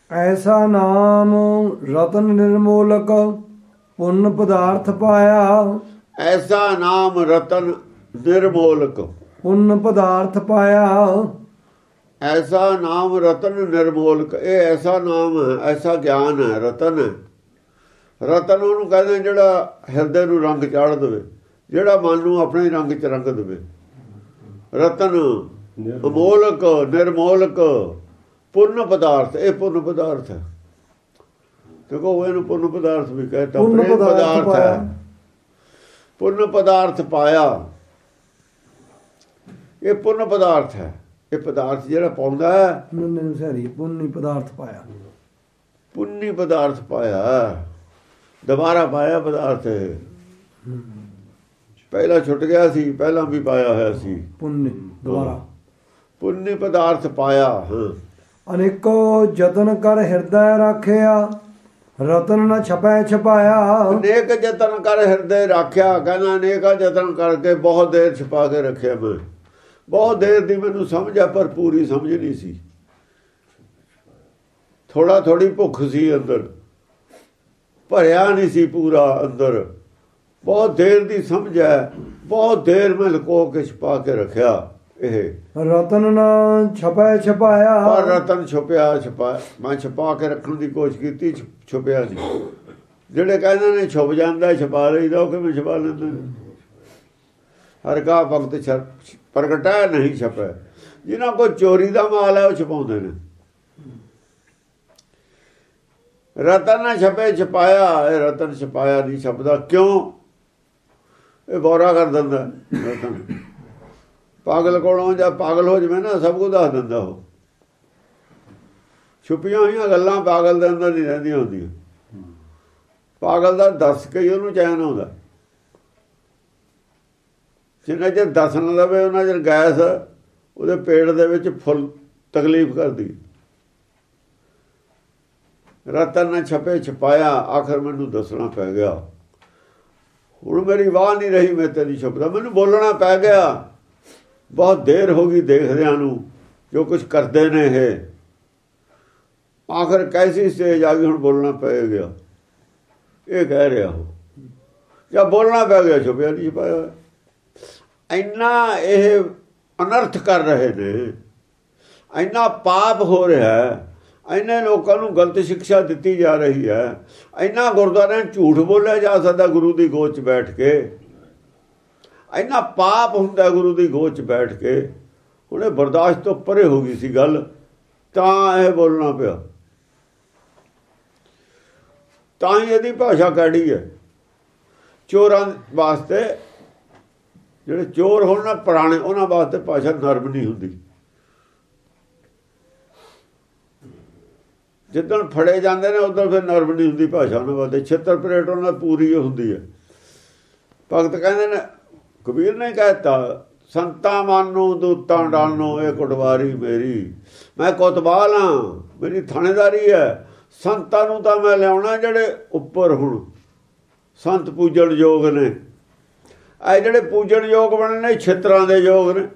ऐसा नाम रतन निर्मोलक पुण्य पदार्थ पाया। ऐसा नाम रतन निर्मोलक पुण्य पदार्थ पाया। ऐसा नाम रतन निर्मोलक, ਇਹ ਐਸਾ ਨਾਮ ਹੈ, ਐਸਾ ਗਿਆਨ ਹੈ, ਰਤਨ ਹੈ। ਰਤਨ ਉਹਨੂੰ ਕਹਿੰਦੇ ਜਿਹੜਾ ਹਿਰਦੇ ਨੂੰ ਰੰਗ ਚਾੜ ਦੇਵੇ, ਜਿਹੜਾ ਮਨ ਨੂੰ ਆਪਣੇ ਰੰਗ 'ਚ ਰੰਗ ਦੇਵੇ। ਰਤਨ ਅਮੋਲਕ ਨਿਰਮੋਲਕ ਪੁੰਨ ਪਦਾਰਥ, ਇਹ ਪੁੰਨ ਪਦਾਰਥ ਹੈ। ਦੇਖੋ ਇਹਨੂੰ ਪੁੰਨ ਪਦਾਰਥ ਵੀ ਕਹਿੰਦਾ, ਪ੍ਰੇਮ ਪਦਾਰਥ ਹੈ। ਪੁੰਨ ਪਦਾਰਥ ਪਾਇਆ, ਇਹ ਪੁੰਨ ਪਦਾਰਥ ਹੈ। ਇਹ ਪਦਾਰਥ ਜਿਹੜਾ ਪਾਉਂਦਾ ਹੈ ਪੁੰਨੀ ਪਦਾਰਥ ਪਾਇਆ। ਪੁੰਨੀ ਪਦਾਰਥ ਪਾਇਆ, ਦੁਬਾਰਾ ਪਾਇਆ ਪਦਾਰਥ। ਪਹਿਲਾਂ ਛੁੱਟ ਗਿਆ ਸੀ, ਪਹਿਲਾਂ ਵੀ ਪਾਇਆ ਹੋਇਆ ਸੀ। ਪੁੰਨੀ ਦੁਬਾਰਾ ਪੁੰਨੀ ਪਦਾਰਥ ਪਾਇਆ। ਅਨੇਕੋ ਯਤਨ ਕਰ ਹਿਰਦੈ ਰਾਖਿਆ, ਰਤਨ ਨ ਛਪੈ ਛਪਾਇਆ। ਅਨੇਕ ਯਤਨ ਕਰ ਹਿਰਦੇ ਰਾਖਿਆ, ਕਹਿੰਦਾ ਅਨੇਕਾਂ ਯਤਨ ਕਰਕੇ ਬਹੁਤ ਦੇਰ ਛਪਾ ਕੇ ਰੱਖਿਆ। ਮੈਂ ਬਹੁਤ ਦੇਰ ਦੀ ਮੈਨੂੰ ਸਮਝ ਆ, ਪਰ ਪੂਰੀ ਸਮਝ ਨਹੀਂ ਸੀ। ਥੋੜਾ ਥੋੜੀ ਭੁੱਖ ਸੀ ਅੰਦਰ, ਭਰਿਆ ਨਹੀਂ ਸੀ ਪੂਰਾ ਅੰਦਰ। ਬਹੁਤ ਦੇਰ ਦੀ ਸਮਝ ਹੈ, ਬਹੁਤ ਦੇਰ ਮੈਂ ਲੁਕੋ ਕੇ ਛਪਾ ਕੇ ਰੱਖਿਆ। ਇਹ ਰਤਨ ਨਾ ਛਪਾਇਆ ਛਪਾਇਆ, ਪਰ ਰਤਨ ਛੁਪਿਆ ਛਪਾਇਆ। ਮੈਂ ਛਪਾ ਕੇ ਰੱਖਣ ਦੀ ਕੋਸ਼ਿਸ਼ ਕੀਤੀ, ਛੁਪਿਆ ਨਹੀਂ। ਜਿਹੜੇ ਕਹਿੰਦੇ ਨੇ ਛੁਪ ਜਾਂਦਾ ਛਪਾ ਲਈਦਾ, ਉਹ ਕਿਵੇਂ ਛਪਾ ਲੈਂਦੇ ਨੇ? ਹਰ ਕਾ ਵਕਤ ਪ੍ਰਗਟਾ ਨਹੀਂ ਛਪਿਆ। ਜਿਨ੍ਹਾਂ ਕੋਲ ਚੋਰੀ ਦਾ ਮਾਲ ਹੈ ਉਹ ਛਪਾਉਂਦੇ ਨੇ। ਰਤਨ ਨਾ ਛਪੇ ਛਪਾਇਆ, ਇਹ ਰਤਨ ਛਪਾਇਆ ਨਹੀਂ ਛਪਦਾ। ਕਿਉਂ? ਇਹ ਬੋਰਾ ਕਰ ਦਿੰਦਾ ਰਤਨ। ਪਾਗਲ ਕੋਲੋਂ ਜਾਂ ਪਾਗਲ ਹੋ ਜਾਵੇ ਨਾ, ਸਭ ਕੁਝ ਦੱਸ ਦਿੰਦਾ ਉਹ। ਛੁਪੀਆਂ ਹੋਈਆਂ ਗੱਲਾਂ ਪਾਗਲ ਦੇ ਅੰਦਰ ਨਹੀਂ ਰਹਿੰਦੀਆਂ ਹੁੰਦੀਆਂ। ਪਾਗਲ ਦਾ ਦੱਸ ਕੇ ਹੀ ਉਹਨੂੰ ਚੈਨ ਆਉਂਦਾ। ਜਿੰਨਾ ਚਿਰ ਦੱਸ ਨਾ ਲਵੇ ਉਹਨਾਂ ਚਿਰ ਗੈਸ ਉਹਦੇ ਪੇਟ ਦੇ ਵਿੱਚ ਫੁੱਲ ਤਕਲੀਫ ਕਰਦੀ। ਰਤਨ ਨਾ ਛਪੇ ਛਪਾਇਆ, ਆਖਰ ਮੈਨੂੰ ਦੱਸਣਾ ਪੈ ਗਿਆ। ਹੁਣ ਮੇਰੀ ਵਾਹ ਨਹੀਂ ਰਹੀ, ਮੈਂ ਤੇ ਨਹੀਂ ਛੁਪਦਾ, ਮੈਨੂੰ ਬੋਲਣਾ ਪੈ ਗਿਆ। ਬਹੁਤ ਦੇਰ ਹੋ ਗਈ ਦੇਖਦਿਆਂ ਨੂੰ ਜੋ ਕੁਝ ਕਰਦੇ ਨੇ ਇਹ। ਆਖਰ ਕੈਸੀ ਸਟੇਜ ਆ ਗਈ, ਹੁਣ ਬੋਲਣਾ ਪੈ ਗਿਆ। ਇਹ ਕਹਿ ਰਿਹਾ ਹੋ ਜਾਂ ਬੋਲਣਾ ਪੈ ਗਿਆ, ਛੁਪਿਆ ਨਹੀਂ ਛੁਪਾਇਆ। ਇੰਨਾ ਇਹ ਅਨਰਥ ਕਰ ਰਹੇ ਨੇ, ਇੰਨਾ ਪਾਪ ਹੋ ਰਿਹਾ, ਇੰਨੇ ਲੋਕਾਂ ਨੂੰ ਗਲਤ ਸਿੱਖਿਆ ਦਿੱਤੀ ਜਾ ਰਹੀ ਹੈ। ਇੰਨਾ ਗੁਰਦੁਆਰਿਆਂ ਝੂਠ ਬੋਲਿਆ ਜਾ ਸਕਦਾ ਗੁਰੂ ਦੀ ਗੋਦ 'ਚ ਬੈਠ ਕੇ। ਇੰਨਾ ਪਾਪ ਹੁੰਦਾ ਗੁਰੂ ਦੀ ਗੋਦ 'ਚ ਬੈਠ ਕੇ। ਹੁਣ ਇਹ ਬਰਦਾਸ਼ਤ ਤੋਂ ਪਰੇ ਹੋ ਗਈ ਸੀ ਗੱਲ, ਤਾਂ ਇਹ ਬੋਲਣਾ ਪਿਆ। ਤਾਂ ਹੀ ਇਹਦੀ ਭਾਸ਼ਾ ਕਾੜੀ ਹੈ। ਚੋਰਾਂ ਵਾਸਤੇ, ਜਿਹੜੇ ਚੋਰ ਹੋਣ ਨਾ ਪੁਰਾਣੇ, ਉਹਨਾਂ ਵਾਸਤੇ ਭਾਸ਼ਾ ਨਰਮ ਨਹੀਂ ਹੁੰਦੀ। ਜਿੱਦਣ ਫੜੇ ਜਾਂਦੇ ਨੇ ਉਦੋਂ ਫਿਰ ਨਰਮ ਨਹੀਂ ਹੁੰਦੀ ਭਾਸ਼ਾ ਉਹਨਾਂ ਵਾਸਤੇ। ਛਿੱਤਰ ਪਰੇਡ ਉਹਨਾਂ ਪੂਰੀ ਹੁੰਦੀ ਹੈ। ਭਗਤ ਕਹਿੰਦੇ ਨੇ, ਕਬੀਰ ਨੇ ਕਹਿਤਾ, ਸੰਤਾਂ ਮਾਨੋ ਦੂਤਾਂ ਡਾਲਨੋ, ਇਹ ਕੁਟਵਾਰੀ ਮੇਰੀ। ਮੈਂ ਕੋਤਵਾਲ ਹਾਂ, ਮੇਰੀ ਥਾਣੇਦਾਰੀ ਹੈ। ਸੰਤਾਂ ਨੂੰ ਤਾਂ ਮੈਂ ਲਿਆਉਣਾ ਜਿਹੜੇ ਉੱਪਰ ਹੁਣ ਸੰਤ ਪੂਜਣ ਯੋਗ ਨੇ। ਇਹ ਜਿਹੜੇ ਪੂਜਣ ਯੋਗ ਬਣੇ ਨੇ, ਛਿੱਤਰਾਂ ਦੇ ਯੋਗ ਨੇ।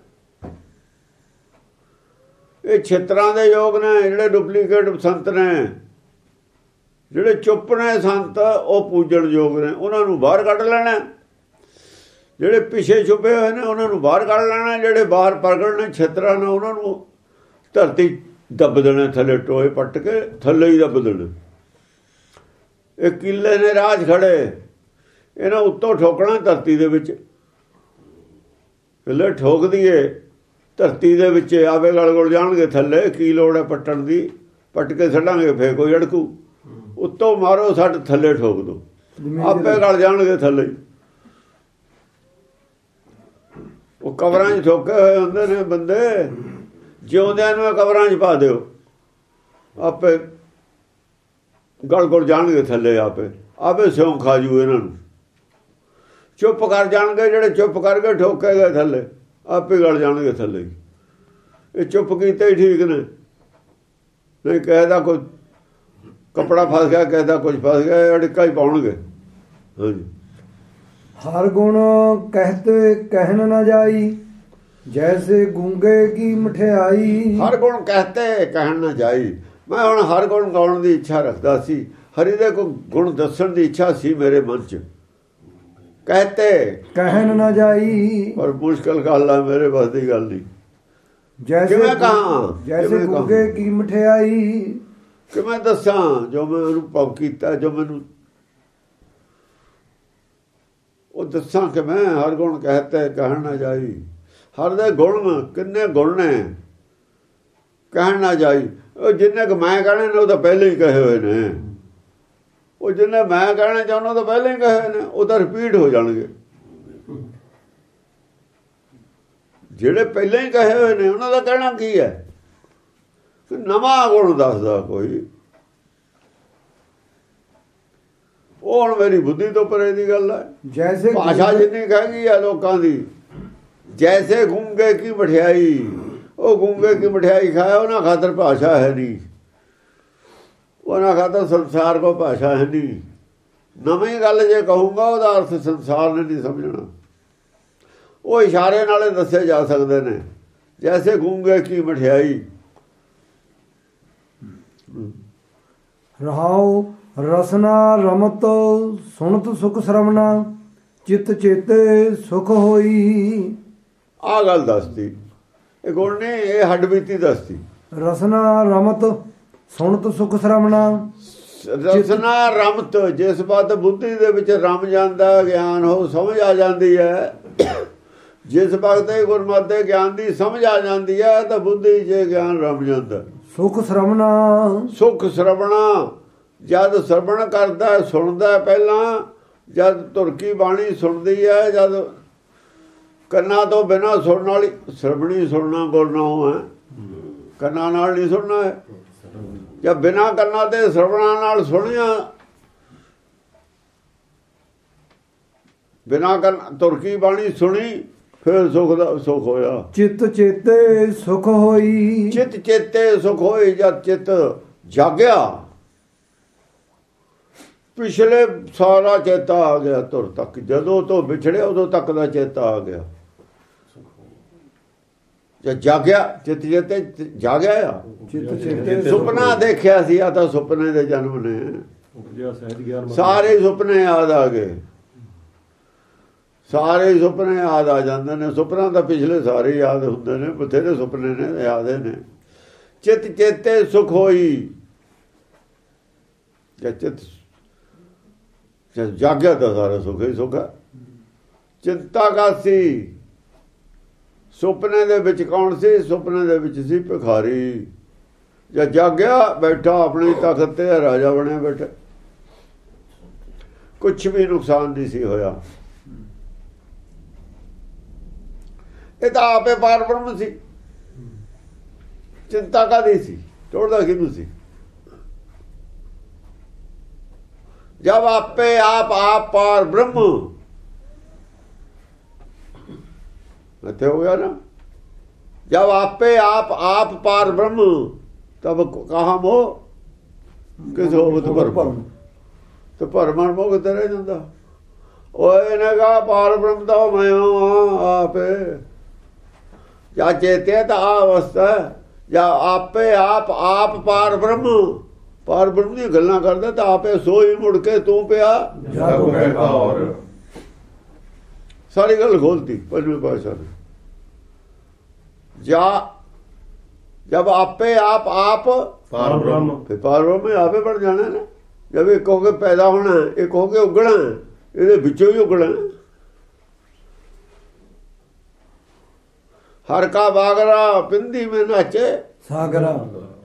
ਇਹ ਛਿੱਤਰਾਂ ਦੇ ਯੋਗ ਨੇ। ਜਿਹੜੇ ਡੁਪਲੀਕੇਟ ਸੰਤ ਨੇ, ਜਿਹੜੇ ਚੁੱਪ ਨੇ ਸੰਤ, ਉਹ ਪੂਜਣ ਯੋਗ ਨੇ। ਉਹਨਾਂ ਨੂੰ ਬਾਹਰ ਕੱਢ ਲੈਣਾ। ਜਿਹੜੇ ਪਿੱਛੇ ਛੁਪੇ ਹੋਏ ਨੇ ਉਹਨਾਂ ਨੂੰ ਬਾਹਰ ਕੱਢ ਲੈਣਾ। ਜਿਹੜੇ ਬਾਹਰ ਪ੍ਰਗਟ ਨੇ ਛਿੱਤਰਾਂ ਨੇ, ਉਹਨਾਂ ਨੂੰ ਧਰਤੀ ਦੱਬ ਦੇਣਾ, ਥੱਲੇ ਟੋਏ ਪੱਟ ਕੇ ਥੱਲੇ ਹੀ ਦੱਬ ਦੇਣਾ। ਇਹ ਕਿੱਲੇ ਨੇ ਰਾਜ ਖੜੇ, ਇਹਨਾਂ ਉੱਤੋਂ ਠੋਕਣਾ ਧਰਤੀ ਦੇ ਵਿੱਚ। ਕਿੱਲੇ ਠੋਕ ਦੀਏ ਧਰਤੀ ਦੇ ਵਿੱਚ, ਆਵੇ ਗਲ ਗੁਲ ਜਾਣਗੇ ਥੱਲੇ। ਕੀ ਲੋੜ ਹੈ ਪੱਟਣ ਦੀ? ਪੱਟ ਕੇ ਛੱਡਾਂਗੇ, ਫੇਰ ਕੋਈ ਅੜਕੂ। ਉੱਤੋਂ ਮਾਰੋ ਸੱਟ, ਥੱਲੇ ਠੋਕ ਦੋ, ਆਪੇ ਗਲ ਜਾਣਗੇ ਥੱਲੇ। ਉਹ ਕਬਰਾਂ 'ਚ ਠੋਕੇ ਹੋਏ ਹੁੰਦੇ ਨੇ ਬੰਦੇ, ਜਿਉਂਦਿਆਂ ਨੂੰ ਕਬਰਾਂ 'ਚ ਪਾ ਦਿਓ, ਆਪੇ ਗਲ ਗੁਲ ਜਾਣਗੇ ਥੱਲੇ। ਆਪੇ ਸਿਉਂ ਖਾ ਜੂ ਇਹਨਾਂ ਨੂੰ। ਚੁੱਪ ਕਰ ਜਾਣਗੇ ਜਿਹੜੇ ਚੁੱਪ ਕਰਕੇ ਠੋਕੇ ਗਏ ਥੱਲੇ, ਆਪੇ ਗਲ ਜਾਣਗੇ ਥੱਲੇ। ਇਹ ਚੁੱਪ ਕੀਤੇ ਹੀ ਠੀਕ ਨੇ। ਨਹੀਂ ਕਹਿਦਾ ਕੋਈ ਕੱਪੜਾ ਫਸ ਗਿਆ, ਕਹਿਦਾ ਕੁਝ ਫਸ ਗਿਆ, ਅੜਕਾ ਹੀ ਪਾਉਣਗੇ। ਹਾਂਜੀ। ਹਰ ਗੁਣ ਕਹਿਤੇ ਕਹਿਣ ਨਾ ਜਾਈ, ਜੈਸੇ ਗੂੰਗੇ ਕੀ ਮਠਿਆਈ। ਹਰ ਗੁਣ कहते कहन न जाई। ਮੈਂ ਹੁਣ ਹਰ ਗੁਣ ਗਾਉਣ ਦੀ ਇੱਛਾ ਰੱਖਦਾ ਸੀ, ਹਰੀ ਦੇ ਕੋਈ ਗੁਣ ਦੱਸਣ ਦੀ ਇੱਛਾ ਸੀ ਮੇਰੇ ਮਨ 'ਚ। ਕਹਤੇ ਕਹਿਣ ਨਾ ਜਾਈ, ਪਰ ਮੁਸ਼ਕਲ ਗੱਲ ਆ, ਮੇਰੇ ਬਸ ਦੀ ਗੱਲ ਨਹੀਂ। ਜੈਸੇ ਕਿਵੇਂ ਕਹਾਂ, ਜੈਸੇ ਕਿਵੇਂ ਗੁੱਗੇ ਕਹਾਂ? ਕੀ ਮਠਿਆਈ, ਕਿ ਮੈਂ ਦੱਸਾਂ ਜੋ ਮੈਂ ਅਨੁਭਵ ਕੀਤਾ, ਜੋ ਮੈਨੂੰ ਉਹ ਦੱਸਾਂ ਕਿ ਮੈਂ ਹਰ ਗੁਣ ਕਹਤੇ ਕਹਿਣ ਨਾ ਜਾਈ। ਹਰ ਦੇ ਗੁਣ ਕਿੰਨੇ ਗੁਣ ਨੇ, ਕਹਿਣ ਨਾ ਜਾਈ। ਉਹ ਜਿੰਨੇ ਕੁ ਮੈਂ ਕਹਿਣੇ ਨੇ ਉਹ ਤਾਂ ਪਹਿਲੇ ਹੀ ਕਹੇ ਹੋਏ ਨੇ, ਉਹ ਜਿੰਨੇ ਮੈਂ ਕਹਿਣਾ ਚਾਹੁੰਦਾ ਉਹ ਤਾਂ ਪਹਿਲੇ ਹੀ ਕਹੇ ਹੋਏ ਨੇ, ਉਹ ਤਾਂ ਰਿਪੀਟ ਹੋ ਜਾਣਗੇ। ਜਿਹੜੇ ਪਹਿਲਾਂ ਹੀ ਕਹੇ ਹੋਏ ਨੇ ਉਹਨਾਂ ਦਾ ਕਹਿਣਾ ਕੀ ਹੈ? ਨਵਾਂ ਗੁਣ ਦੱਸਦਾ ਕੋਈ, ਉਹ ਹੁਣ ਮੇਰੀ ਬੁੱਧੀ ਤੋਂ ਪਰੇ ਦੀ ਗੱਲ ਹੈ। ਜੈਸੇ ਭਾਸ਼ਾ ਜਿੰਨੀ ਕਹਿ ਗਈ ਆ ਲੋਕਾਂ ਦੀ, ਜੈਸੇ ਗੂੰਗੇ ਕੀ ਮਠਿਆਈ, ਉਹ ਗੂੰਗੇ ਕੀ ਮਠਿਆਈ ਖਾਇਆ, ਉਹਨਾਂ ਖਾਤਰ ਭਾਸ਼ਾ ਹੈ ਨਹੀਂ, ਉਹਨਾਂ ਖਾਤਰ ਸੰਸਾਰ ਕੋ ਭਾਸ਼ਾ ਹੈ ਨਹੀਂ। ਨਵੀਂ ਗੱਲ ਜੇ ਕਹੂੰਗਾ ਉਹਦਾ ਅਰਥ ਸੰਸਾਰ ਨੇ ਨਹੀਂ ਸਮਝਣਾ। ਉਹ ਇਸ਼ਾਰੇ ਨਾਲੇ ਦੱਸੇ ਜਾ ਸਕਦੇ ਨੇ, ਜੈਸੇ ਗੂੰਗੇ ਕੀ ਮਠਿਆਈ। ਰਹਾਉ ਰਸਨਾ ਰਮਤ ਸੁਣਤ ਸੁਖ ਸਰਵਣਾ, ਚਿਤ ਚੇਤੇ ਸੁਖ ਹੋਈ। ਆਹ ਗੱਲ ਦੱਸਦੀ, ਇਹ ਗੁਣ ਨੇ ਇਹ ਹੱਡ ਬੀਤੀ ਦੱਸਦੀ। ਰਸਨਾ ਰਮਤ ਸੁਣਤ ਸੁਖ ਸਰਵਣਾ, ਰਸਨਾ ਰਮਤ, ਜਿਸ ਬਾਤ ਬੁੱਧੀ ਦੇ ਵਿੱਚ ਰਮ ਜਾਂਦਾ, ਗਿਆਨ ਹੋ ਸਮਝ ਆ ਜਾਂਦੀ ਹੈ। ਜਿਸ ਵਕਤ ਇਹ ਗੁਰਮਤਿ ਗਿਆਨ ਦੀ ਸਮਝ ਆ ਜਾਂਦੀ ਹੈ ਤਾਂ ਬੁੱਧੀ 'ਚ ਗਿਆਨ ਰਮ ਜਾਂਦਾ। ਸੁਖ ਸਰਵਣਾ, ਸੁਖ ਸਰਵਣਾ, ਜਦ ਸਰਵਣ ਕਰਦਾ ਸੁਣਦਾ ਪਹਿਲਾਂ, ਜਦ ਤੁਰਕੀ ਬਾਣੀ ਸੁਣਦੀ ਹੈ, ਜਦ ਕੰਨਾਂ ਤੋਂ ਬਿਨਾਂ ਸੁਣਨ ਵਾਲੀ ਸਰਵਣੀ ਸੁਣਨਾ ਬੋਲਣਾ ਹੈ, ਕੰਨਾਂ ਨਾਲ ਨਹੀਂ ਸੁਣਨਾ ਹੈ। ਜਾਂ ਬਿਨਾਂ ਕੰਨਾਂ ਤੇ ਸਰਵਣਾ ਨਾਲ ਸੁਣਿਆ, ਬਿਨਾਂ ਕੰਨ ਤੁਰਕੀ ਬਾਣੀ ਸੁਣੀ, ਫਿਰ ਸੁਖ ਦਾ ਸੁਖ ਹੋਇਆ। ਚਿਤ ਚੇਤੇ ਸੁਖ ਹੋਈ, ਚਿਤ ਚੇਤੇ ਸੁਖ ਹੋਈ, ਜਦ ਚਿੱਤ ਜਾਗਿਆ, ਪਿਛਲੇ ਸਾਰਾ ਚੇਤਾ ਆ ਗਿਆ ਤੁਰ ਤੱਕ, ਜਦੋਂ ਤੋਂ ਵਿਛੜਿਆ ਉਦੋਂ ਤੱਕ ਦਾ ਚੇਤਾ ਆ ਗਿਆ। ਜਦ ਜਾਗਿਆ, ਚਿਤ ਚੇਤੇ ਜਾਗਿਆ ਆ। ਚਿਤ ਚੇਤੇ ਸੁਪਨਾ ਦੇਖਿਆ ਸੀ, ਆ ਤਾਂ ਸੁਪਨੇ ਦੇ ਜਨਮ ਨੇ, ਸਾਰੇ ਸੁਪਨੇ ਯਾਦ ਆ ਗਏ, ਸਾਰੇ ਸੁਪਨੇ ਯਾਦ ਆ ਜਾਂਦੇ ਨੇ। ਸੁਪਨਾ ਤਾਂ ਪਿਛਲੇ ਸਾਰੇ ਯਾਦ ਹੁੰਦੇ ਨੇ, ਬਥੇਰੇ ਸੁਪਨੇ ਨੇ ਯਾਦ ਨੇ। ਚਿਤ ਚੇਤੇ ਸੁਖ ਹੋਈ, ਚਿਤ ਜਾਗਿਆ ਤਾਂ ਸਾਰਾ ਸੁਖ ਹੀ ਸੁਖ ਹੈ। ਚਿੰਤਾ ਕਾਸੀ, ਸੁਪਨੇ ਦੇ ਵਿੱਚ ਕੌਣ ਸੀ? ਸੁਪਨੇ ਦੇ ਵਿੱਚ ਸੀ ਭਿਖਾਰੀ। ਜਦ ਜਾਗਿਆ ਬੈਠਾ ਆਪਣੀ ਤਖਤ ਤੇ ਰਾਜਾ ਬਣਿਆ ਬੈਠਾ, ਕੁਛ ਵੀ ਨੁਕਸਾਨ ਨਹੀਂ ਸੀ ਹੋਇਆ। ਇਹ ਤਾਂ ਆਪੇ ਪਾਰ ਬ੍ਰਹਮ ਸੀ, ਚਿੰਤਾ ਕਾਹਦੀ ਸੀ? ਟੋੜਦਾ ਕਿਹਨੂੰ ਸੀ? ਜਬ ਆਪੇ ਆਪ ਪਾਰ ਬ੍ਰਹਮ, ਇੱਥੇ ਹੋ ਗਿਆ ਨਾ, जब आपे आप पार ब्रह्म तब कहा मोह किस होवत भरम, तो भरमण मोह किते रह जांदा। इन्हें कहा पार ब्रह्म तो मैं आपे, या चेते तो आ अवस्था है, या आपे आप पार ब्रह्म, पार ब्रह्म दी गल्लां करदा तो आपे सोई मुड़ के तू पिया सारी गल खोलती पंजवीं पातशाह ने। जा जब आपे आप पार ब्रह्म, फिर पार ब्रह्म में आपे बढ़ जाना ना। जब एक हो के पैदा होना है, एक हो के उगना है, ये बिचों ही उगना है। हर का बागरा पिंदी में नाचे सागरा,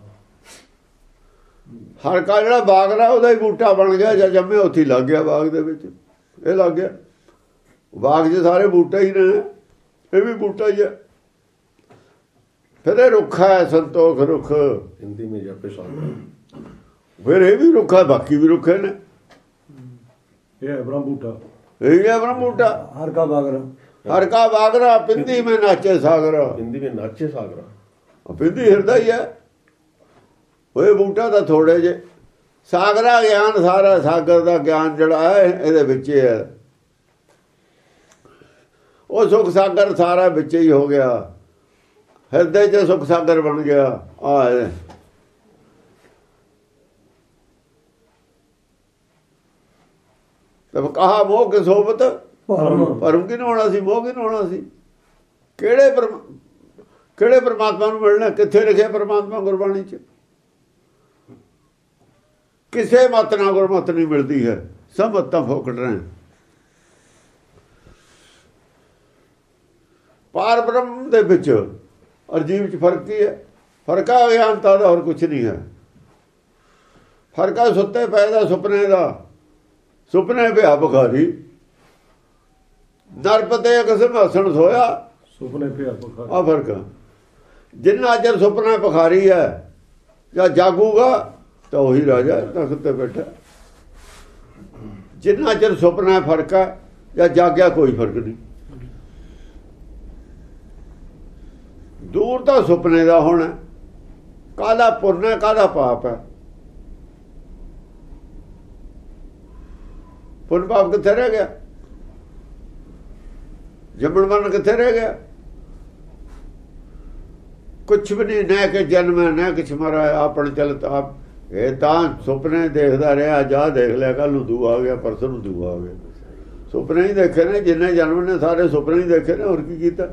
हर का ਜਿਹੜਾ ਬਾਗਰਾ ਉਹਦਾ ਹੀ ਬੂਟਾ ਬਣ ਗਿਆ, ਜਾਂ ਜੰਮੇ ਉੱਥੇ ਲੱਗ ਗਿਆ ਬਾਗ ਦੇ ਵਿੱਚ, ਇਹ ਲੱਗ ਗਿਆ ਬਾਗ 'ਚ ਸਾਰੇ ਬੂਟੇ ਹੀ ਨੇ, ਇਹ ਵੀ ਬੂਟਾ ਹੀ ਹੈ। फिर रुखा है संतोख रुख, हिंदी में जपे सागरा, फिर ये भी रुखा, बाकी भी रुखे ने, ये है ब्रह्म बूटा, यही है ब्रह्म बूटा। हर का बागरा, हर का बागरा पिंदी में नाचे सागरा, हिंदी में नाचे सागरा, पिंदी हृदय है वो बूटा तो थोड़े जे सागरा ज्ञान सारा सागर का ज्ञान जड़ा है ये बिचे है, वो सुख सागर सारा बिचे ही हो गया, हृदय च सुख सागर बन गया। ਤੇ ਕਹਾ ਮੋਹ ਕਿਸ ਹੋਵਤ ਭਰਮ ਕਿਹਨੂੰ ਹੋਣਾ ਸੀ, ਮੋਹ ਕਿਹਨੂੰ ਹੋਣਾ ਸੀ। ਕਿਹੜੇ ਪਰਮਾਤਮਾ ਨੂੰ ਮਿਲਣਾ, ਕਿੱਥੇ ਲਿਖਿਆ ਪਰਮਾਤਮਾ ਗੁਰਬਾਣੀ 'ਚ? ਕਿਸੇ ਮਤ ਨਾਲ ਗੁਰਮਤ ਨਹੀਂ ਮਿਲਦੀ ਹੈ, ਸਭ ਮਤਾਂ ਫੋਕਟ ਰਹੇ। ਪਾਰ ਬ੍ਰਹਮ ਦੇ ਵਿੱਚ ਔਰ ਜੀਵ 'ਚ ਫਰਕ ਕੀ ਹੈ? ਫਰਕ ਆ ਅਗਿਆਨਤਾ ਦਾ, ਹੋਰ ਕੁਛ ਨਹੀਂ ਹੈ। ਫਰਕ ਆ ਸੁੱਤੇ ਪਏ ਦਾ, ਸੁਪਨੇ ਦਾ। ਸੁਪਨੇ ਪਿਆ ਬੁਖਾਰੀ, ਨਰਪਤੇ ਕਿਸਮ ਹਸਣ ਸੋਇਆ, ਸੁਪਨੇ ਪਿਆ ਬੁਖਾਰੀ। ਆ ਫਰਕ ਆ। ਜਿੰਨਾ ਚਿਰ ਸੁਪਨਾ ਬੁਖਾਰੀ ਹੈ ਜਾਂ ਜਾਗੂਗਾ ਤਾਂ ਉਹੀ ਰਾਜਾ ਤਖਤ ਤੇ ਬੈਠਾ। ਜਿੰਨਾ ਚਿਰ ਸੁਪਨਾ ਫਰਕ ਹੈ ਜਾਂ ਜਾਗਿਆ ਕੋਈ ਫਰਕ ਨਹੀਂ। ਦੂਰ ਤਾਂ ਸੁਪਨੇ ਦਾ ਹੋਣਾ, ਕਾਹਦਾ ਪੁੰਨ ਹੈ ਕਾਹਦਾ ਪਾਪ ਹੈ। ਪੁੰਨ ਪਾਪ ਕਿੱਥੇ ਰਹਿ ਗਿਆ? ਜੰਮਣ ਮਰਨ ਕਿੱਥੇ ਰਹਿ ਗਿਆ? ਕੁਛ ਵੀ ਨਹੀਂ, ਨਾ ਕਿ ਜਨਮ ਹੈ ਨਾ ਕੁਛ ਮਰਾ, ਆਪਣ ਚਲਤ ਆਪ। ਇਹ ਤਾਂ ਸੁਪਨੇ ਦੇਖਦਾ ਰਿਹਾ, ਜਾ ਦੇਖ ਲਿਆ, ਕੱਲ ਨੂੰ ਦੂ ਆ ਗਿਆ, ਪਰਸੋਂ ਨੂੰ ਦੂ ਆ ਗਿਆ। ਸੁਪਨੇ ਹੀ ਦੇਖੇ ਨੇ, ਜਿੰਨੇ ਜਨਮ ਨੇ ਸਾਰੇ ਸੁਪਨੇ ਹੀ ਦੇਖੇ ਨੇ, ਹੋਰ ਕੀ ਕੀਤਾ?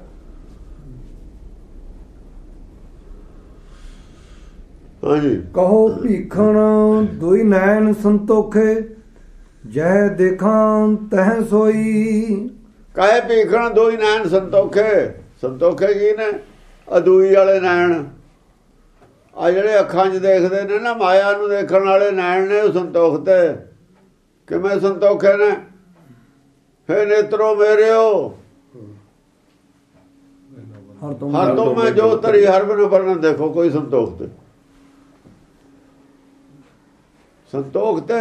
ਹਾਂਜੀ, ਕਹੋ ਭੀਖਣ ਦੁਈ ਨੈਣ ਸੰਤੋਖੇ, ਜਹ ਦੇਖਾਂ ਤਹ ਸੋਈ। ਕਾਹੇ ਭੀਖਣ ਦੋਈ ਨੈਣ ਸੰਤੋਖੇ। ਸੰਤੋਖੇ ਕੀ ਨੇ? ਅਦੂਈ ਵਾਲੇ ਨੈਣ। ਆ ਜਿਹੜੇ ਅੱਖਾਂ 'ਚ ਦੇਖਦੇ ਨੇ ਨਾ, ਮਾਇਆ ਨੂੰ ਦੇਖਣ ਵਾਲੇ ਨੈਣ ਨੇ, ਉਹ ਸੰਤੋਖ ਤੇ। ਕਿਵੇਂ ਸੰਤੋਖੇ ਨੇ? ਹੇ ਨੇਤਰੋ ਮੇਰਿਓ, ਹਰ ਤੋਂ ਮੈਂ ਜੋ ਤਰੀ ਹਰ ਬਿਨ ਵਰਣਨ। ਦੇਖੋ ਕੋਈ ਸੰਤੋਖ ਤੇ, ਸੰਤੋਖ ਤੇ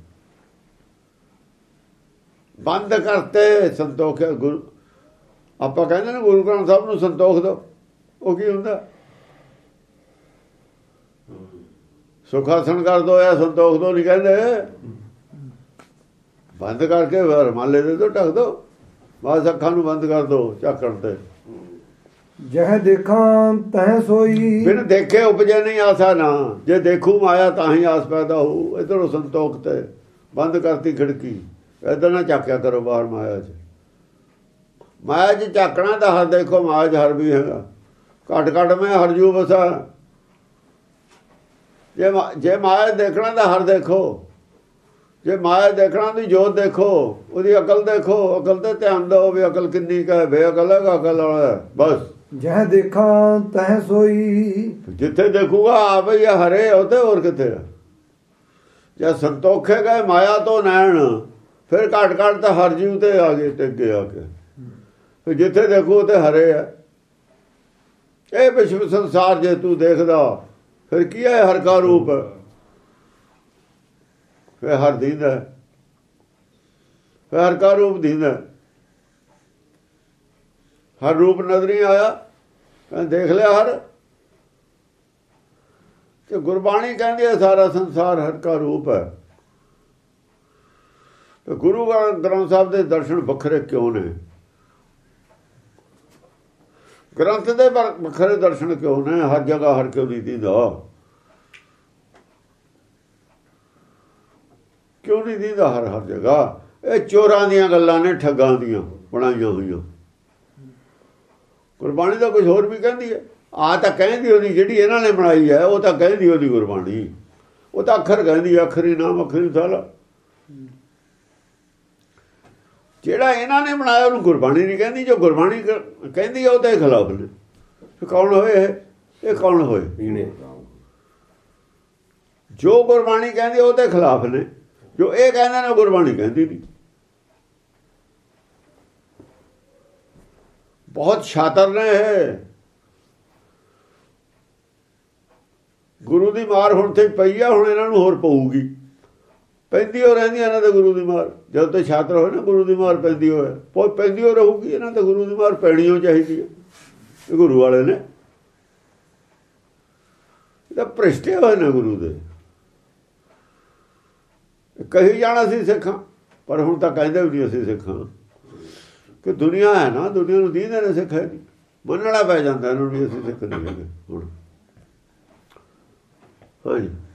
ਬੰਦ ਕਰਤੇ। ਸੰਤੋਖ ਗੁਰੂ, ਆਪਾਂ ਕਹਿੰਦੇ ਨੇ ਗੁਰੂ ਗ੍ਰੰਥ ਸਾਹਿਬ ਨੂੰ ਸੰਤੋਖ ਦਿਓ, ਉਹ ਕੀ ਹੁੰਦਾ? ਸੁਖਾਸਣ ਕਰ ਦੋ ਜਾਂ ਸੰਤੋਖ ਦੋ ਨਹੀਂ ਕਹਿੰਦੇ। ਬੰਦ ਕਰਕੇ ਰੁਮਾਲੇ ਦੇ ਦੋ, ਢੱਕ ਦੋ, ਬਸ ਅੱਖਾਂ ਨੂੰ ਬੰਦ ਕਰ ਦੋ ਝਾਕਣ ਤੇ। ਜਹ ਦੇਖਾਂ ਤਹ ਸੋਈ। ਬਿਨ ਦੇਖੇ ਉਪਜੇ ਨਹੀਂ ਆਸਾ ਨਾ, ਜੇ ਦੇਖੂ ਮਾਇਆ ਤਾਂ ਹੀ ਆਸ ਪੈਦਾ ਹੋਊ। ਇੱਧਰੋਂ ਸੰਤੋਖ ਤੇ ਬੰਦ ਕਰਤੀ ਖਿੜਕੀ। ਇੱਧਰ ਨਾ ਝਾਕਿਆ ਕਰੋ ਬਾਹਰ ਮਾਇਆ 'ਚ। ਮਾਇਆ 'ਚ ਝਾਕਣਾ ਤਾਂ ਹਰ ਦੇਖੋ, ਮਾਇਆ 'ਚ ਹਰ ਵੀ ਹੈਗਾ। ਘੱਟ ਘੱਟ ਮੈਂ ਹਰਜੂ ਬਸਾ। ਜੇ ਮਾਇਆ ਦੇਖਣਾ ਤਾਂ ਹਰ ਦੇਖੋ। ਜੇ ਮਾਇਆ ਦੇਖਣਾ ਦੀ ਜੋਤ ਦੇਖੋ, ਉਹਦੀ ਅਕਲ ਦੇਖੋ, ਅਕਲ ਤੇ ਧਿਆਨ ਦਿਓ ਵੀ ਅਕਲ ਕਿੰਨੀ ਕੁ ਹੈ। ਬੇਅਕਲ ਹੈ, ਅਕਲ ਵਾਲਾ ਬਸ। ਜਹ ਦੇਖਾਂ ਤਹ ਸੋਈ। ਜਿੱਥੇ ਦੇਖੂਗਾ ਆ ਬਈ ਹਰੇ ਉਹਦੇ, ਹੋਰ ਕਿੱਥੇ ਆ? ਜੇ ਸੰਤੋਖੇ ਗਏ ਮਾਇਆ ਤੋਂ ਨੈਣ, ਫਿਰ ਘੱਟ ਘੱਟ ਤਾਂ ਹਰ ਜੀਵ ਤੇ ਆ ਗਏ, ਟਿੱਗੇ ਆ ਕੇ। ਫਿਰ ਜਿੱਥੇ ਦੇਖੋ ਤੇ ਹਰੇ ਆ। ਇਹ ਵਿਸ਼ਵ ਸੰਸਾਰ ਜੇ ਤੂੰ ਦੇਖਦਾ, ਫਿਰ ਕੀ ਹੈ? ਹਰ ਕਾ ਰੂਪ। ਫਿਰ ਹਰ ਦੀਂਦਾ, ਫਿਰ ਹਰ ਕਾ ਰੂਪ ਦੀਂਦਾ। ਹਰ ਰੂਪ ਨਜ਼ਰ ਨਹੀਂ ਆਇਆ, ਕਹਿੰਦੇ ਦੇਖ ਲਿਆ ਹਰ। ਤੇ ਗੁਰਬਾਣੀ ਕਹਿੰਦੀ ਹੈ ਸਾਰਾ ਸੰਸਾਰ ਹਰ ਕਾ ਰੂਪ ਹੈ। ਤੇ ਗੁਰੂ ਗ੍ਰੰਥ ਸਾਹਿਬ ਦੇ ਦਰਸ਼ਨ ਵੱਖਰੇ ਕਿਉਂ ਨੇ? ਗ੍ਰੰਥ ਦੇ ਵੱਖਰੇ ਦਰਸ਼ਨ ਕਿਉਂ ਨੇ? ਹਰ ਜਗ੍ਹਾ ਹਰ ਕਿਉਂ ਨਹੀਂ ਦੀਂਦਾ? ਕਿਉਂ ਨਹੀਂ ਦੀਂਦਾ ਹਰ ਹਰ ਜਗ੍ਹਾ? ਇਹ ਚੋਰਾਂ ਦੀਆਂ ਗੱਲਾਂ ਨੇ, ਠੱਗਾਂ ਦੀਆਂ ਬਣਾਈਆਂ ਹੋਈਆਂ। ਗੁਰਬਾਣੀ ਦਾ ਕੁਝ ਹੋਰ ਵੀ ਕਹਿੰਦੀ ਹੈ। ਆ ਤਾਂ ਕਹਿੰਦੀ ਉਹਦੀ ਜਿਹੜੀ ਇਹਨਾਂ ਨੇ ਬਣਾਈ ਹੈ, ਉਹ ਤਾਂ ਕਹਿੰਦੀ ਉਹਦੀ ਗੁਰਬਾਣੀ। ਉਹ ਤਾਂ ਅੱਖਰ ਕਹਿੰਦੀ, ਅੱਖਰੀ ਨਾਮ ਅੱਖਰੀ ਸਾਲਾ। ਜਿਹੜਾ ਇਹਨਾਂ ਨੇ ਬਣਾਇਆ ਉਹਨੂੰ ਗੁਰਬਾਣੀ ਨਹੀਂ ਕਹਿੰਦੀ। ਜੋ ਗੁਰਬਾਣੀ ਕਹਿੰਦੀ ਹੈ ਉਹਦੇ ਖਿਲਾਫ ਨੇ। ਕੌਣ ਹੋਏ ਇਹ? ਕੌਣ ਹੋਏ? ਜੋ ਗੁਰਬਾਣੀ ਕਹਿੰਦੀ ਉਹਦੇ ਖਿਲਾਫ ਨੇ। ਜੋ ਇਹ ਕਹਿੰਦੇ ਨੇ ਗੁਰਬਾਣੀ ਕਹਿੰਦੀ ਨਹੀਂ। ਬਹੁਤ ਸ਼ਾਤਰ ਨੇ ਇਹ। ਗੁਰੂ ਦੀ ਮਾਰ ਹੁਣ ਤੇ ਪਈ ਆ, ਹੁਣ ਇਹਨਾਂ ਨੂੰ ਹੋਰ ਪਊਗੀ। ਪੈਂਦੀ ਹੋ ਰਹਿੰਦੀ ਇਹਨਾਂ ਤੇ ਗੁਰੂ ਦੀ ਮਾਰ। ਜਦ ਤੇ ਸ਼ਾਤਰ ਹੋਏ ਨਾ, ਗੁਰੂ ਦੀ ਮਾਰ ਪੈਂਦੀ ਹੋਏ, ਪੈਂਦੀ ਹੋ ਰਹੂਗੀ। ਇਹਨਾਂ ਤੇ ਗੁਰੂ ਦੀ ਮਾਰ ਪੈਣੀ ਹੋ ਚਾਹੀਦੀ ਹੈ। ਇਹ ਗੁਰੂ ਵਾਲੇ ਨੇ ਤਾਂ ਭ੍ਰਿਸ਼ਟੇ ਹੋਏ ਨੇ ਗੁਰੂ ਦੇ। ਕਹੀ ਜਾਣਾ ਸੀ ਸਿੱਖਾਂ, ਪਰ ਹੁਣ ਤਾਂ ਕਹਿੰਦੇ ਵੀ ਨਹੀਂ ਅਸੀਂ ਸਿੱਖਾਂ। ਕਿ ਦੁਨੀਆ ਹੈ ਨਾ, ਦੁਨੀਆ ਨੂੰ ਦੀਂਦੇ ਨੇ ਸਿੱਖ ਹੈ ਨਹੀਂ। ਮੰਨਣਾ ਪੈ ਜਾਂਦਾ ਇਹਨੂੰ ਵੀ ਅਸੀਂ ਸਿੱਖ ਨਹੀਂ ਹੈਗੇ ਹੁਣ। ਹਾਂਜੀ।